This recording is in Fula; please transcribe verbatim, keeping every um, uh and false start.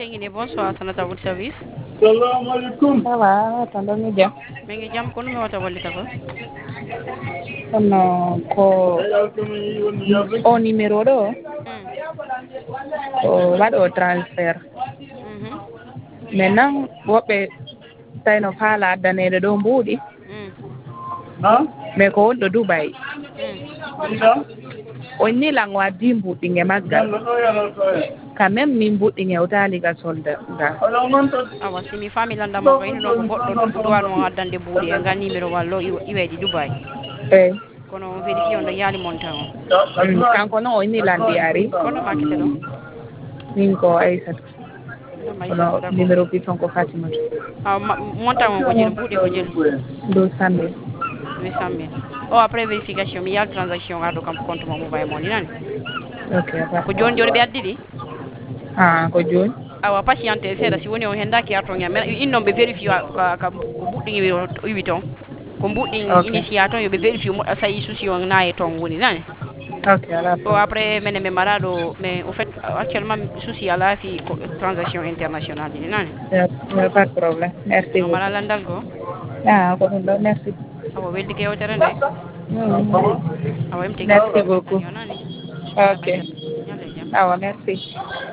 Tengine bonsoir Tanata Wood Service. Salaamaaleykum. Ça va, tonton Media. Mengi jam ko nume wata wallita ko? Kono ko o numéro ɗo Mm. o waɗo transfert. Mhm. Maintenant woɓɓe tawino faala addaneede ɗo mbuuɗi Mm. mais ko wonɗo Dubai. Mm. On nilan o addi mbuɗɗinge maggal Mm. quand même min mbuɗɗinge o taaliga solda ngal. Awa simi famille landamo ko ino ko goddo duwano addande buudi e ngal numéro wallo iwedi Dubai. Eyi. Kono vérifier on yaali montant o. Mm, kanko noon o innilandi ari. Kono makete ɗo? Min ko Aissatou. Madame Aissatou Kono d'accord. numéro puissant ko Fatimata. Ah montant o ko jeli buudi ko jeli deux cent mille. deux cent mille. O après vérification mi yaal transaction ardo kam compte mo mobile money nani. Ok, Ko joni joni parfait. ɓe addi ɗi? Ah, ko joni? Awa patiente seeɗa si woni on hendaki arton ya mais innon ɓe vérifie ka ka ko buɗɗi wi ton ko buɗɗi Ok. initia ton yoɓe vérifie moƴƴa so yi souci on nayi ton woni nani. Ok, ala O problème. après menen min mbaɗa ɗo mais au fait actuellement souci ala fi transaction international ɗi nani. Y a pas de problème. Merci no mbaɗa beaucoup. landal ko Ah, ko ɗum ɗo, merci. awa weldike yewtere nde Mm. awa emtigi Merci yewtere nde beaucoup. kadi o nani madame Ok. Aissata ñalle jaam. Awa, merci.